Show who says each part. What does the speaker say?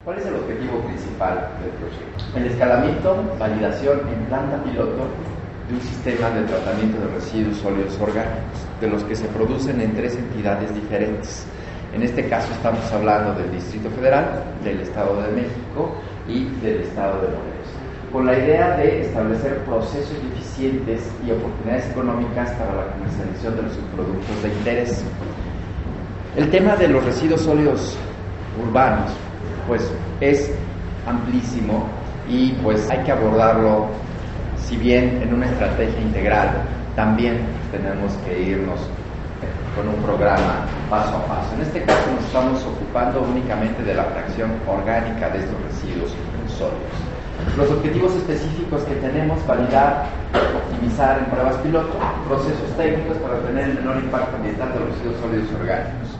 Speaker 1: ¿Cuál es el objetivo principal del proyecto? El escalamiento, validación en planta piloto de un sistema de tratamiento de residuos sólidos orgánicos, de los que se producen en 3 entidades diferentes. En este caso estamos hablando del Distrito Federal, del Estado de México y del Estado de Morelos, con la idea de establecer procesos eficientes y oportunidades económicas para la comercialización de los subproductos de interés. El tema de los residuos sólidos urbanos pues es amplísimo y pues hay que abordarlo, si bien en una estrategia integral, también tenemos que irnos con un programa paso a paso. En este caso nos estamos ocupando únicamente de la fracción orgánica de estos residuos sólidos. Los objetivos específicos que tenemos: validar, optimizar en pruebas piloto procesos técnicos para obtener el menor impacto ambiental de los residuos sólidos orgánicos.